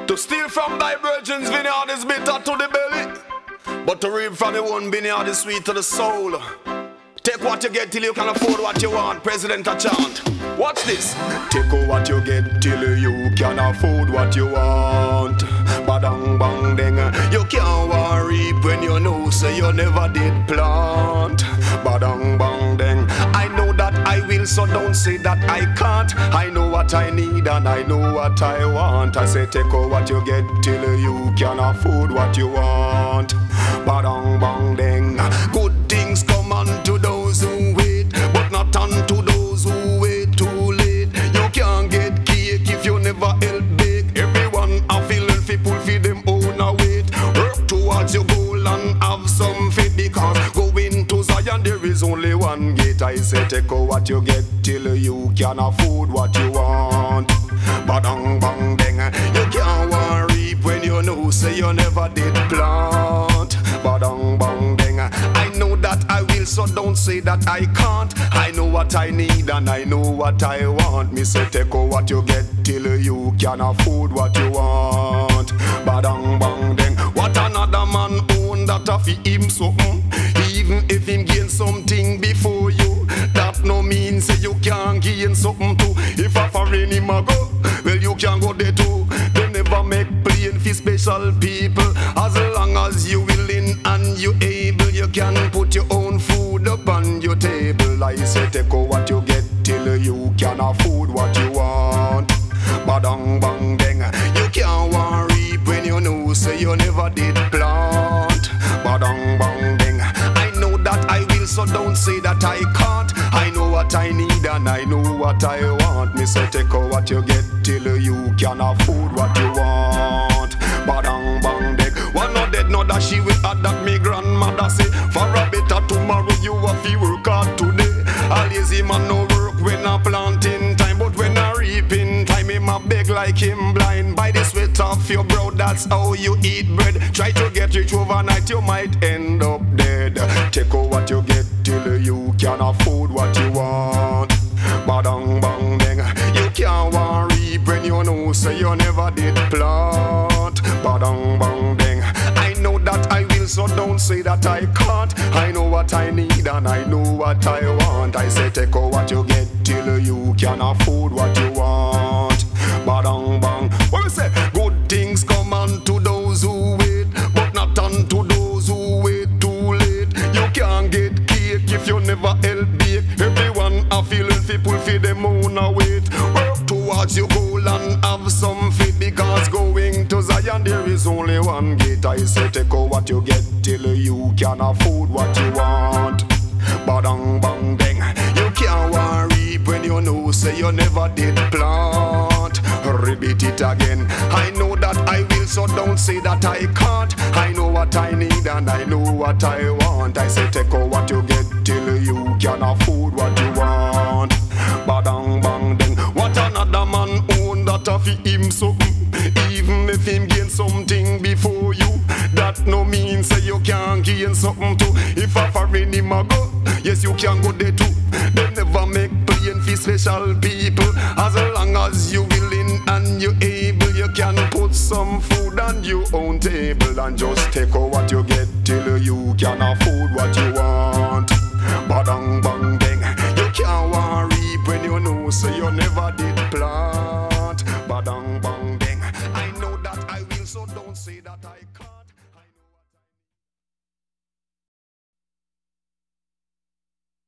To steal from thy virgin's vineyard is bitter to the belly, but to reap from your own vineyard is sweet to the soul. Take what you get till you can afford what you want, President a chant. Watch this. Take what you get till you can afford what you want. Badang bang ding. You can't worry when you know say you never did plant. Badang bang ding. I know that I will, so don't say that I can't. I know what I need and I know what I want. I say take what you get till you can afford what you want. Badang bang ding. Good things come unto those who wait, but not unto those who wait too late. You can't get cake if you never help bake. Everyone a feel healthy, pull feed them own a weight. Work towards your goal and have some faith, because going to Zion there is only one gate. I say take what you get till you can afford what you want. Badang bang ding. You can't worry when you know say you never did plant. Badang bang ding. I know that I will, so don't say that I can't. I know what I need and I know what I want. Me say take what you get till you can afford what you want. Badang bang ding. What another man own that a fi him something. Even if him gain something before you, that no means say you can't gain something too. If a foreign him a go, well you can go there too. They never make plain for special people. As long as you willing and you able, you can put your own food upon your table. I say take what you get till you can afford what you want. Badang bang ding. You can't worry when you know say you never did plant. Badang bang ding. I know that I will, so don't say that I can't. I know what I need and I know what I want. Me say take what you get till you can afford what you want. Badang bang ding. One not dead, not that she will add that me grandmother say. For a better tomorrow you have to work hard today. A lazy man no work when a planting time, but when a reaping time him a beg like him blind. By the sweat off your brow, that's how you eat bread. Try to get rich overnight, you might end up dead. Take what you get till you can afford what you want. Badang bang ding. You can't worry when you know say you never did plant. Badang bang ding. I know that I will, so don't say that I can't. I know what I need and I know what I want. I say take what you get till you can afford what you want. Badang bang. What we say? Good things come unto those who wait, but not unto those who wait too late. You can't get cake if you never help bake. Everyone a feel healthy, pull feed them own a weight. Work towards your goal and have some faith, because going to Zion there is only one gate. I say take what you get till you can afford what you want. Badang bang ding. You can't worry when you know say you never did plant. Repeat it again. I know that I will, so don't say that I can't. I know what I need and I know what I want. I say take what you get till you can afford what you want. Badang bang ding. What another man own that a fi him something. Even if him gain something before you, that no means say you can't gain something too. If a foreign him a go, yes you can go there too. They never make plain for special people. As long as you willing and you able, you can put some food on your own table. And just take what you get till you can afford what you want. Badang bang ding. You can't worry when you know say you never did plant. Badang bang ding. I know that I will, so don't say that I can't.